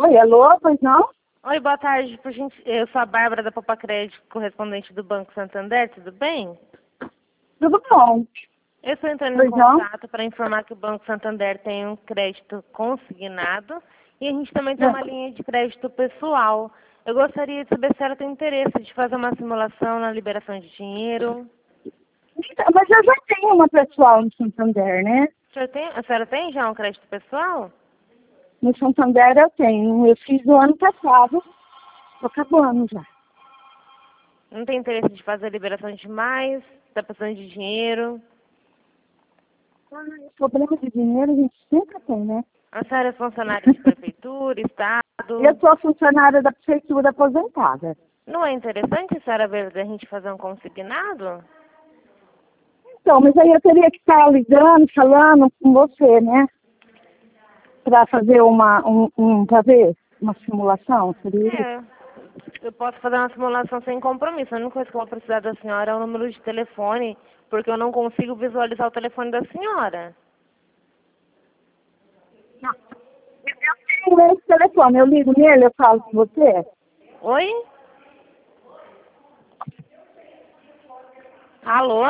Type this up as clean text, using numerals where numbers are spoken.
Oi, alô, pois não? Oi, boa tarde. Eu sou a Bárbara da Popa Crédito, correspondente do Banco Santander, tudo bem? Tudo bom. Eu estou entrando em Pois não? contato para informar que o Banco Santander tem um crédito consignado e a gente também tem uma linha de crédito pessoal. Eu gostaria de saber se ela tem interesse de fazer uma simulação na liberação de dinheiro. Então, mas eu já tenho uma pessoal no Santander, né? A senhora tem já um crédito pessoal? No Santander eu tenho. Eu fiz no ano passado. Tô acabando já. Não tem interesse de fazer a liberação de mais? Está precisando de dinheiro? Problema de dinheiro a gente sempre tem, né? A senhora é funcionária de prefeitura, estado? Eu sou funcionária da prefeitura aposentada. Não é interessante a senhora ver a gente fazer um consignado? Então, mas aí eu teria que estar ligando, falando com você, né? Para fazer pra ver uma simulação, seria isso? É. Eu posso fazer uma simulação sem compromisso. A única coisa que eu vou precisar da senhora é o número de telefone, porque eu não consigo visualizar o telefone da senhora. Não. Eu tenho esse telefone, eu ligo nele, eu falo com você. Oi? Alô?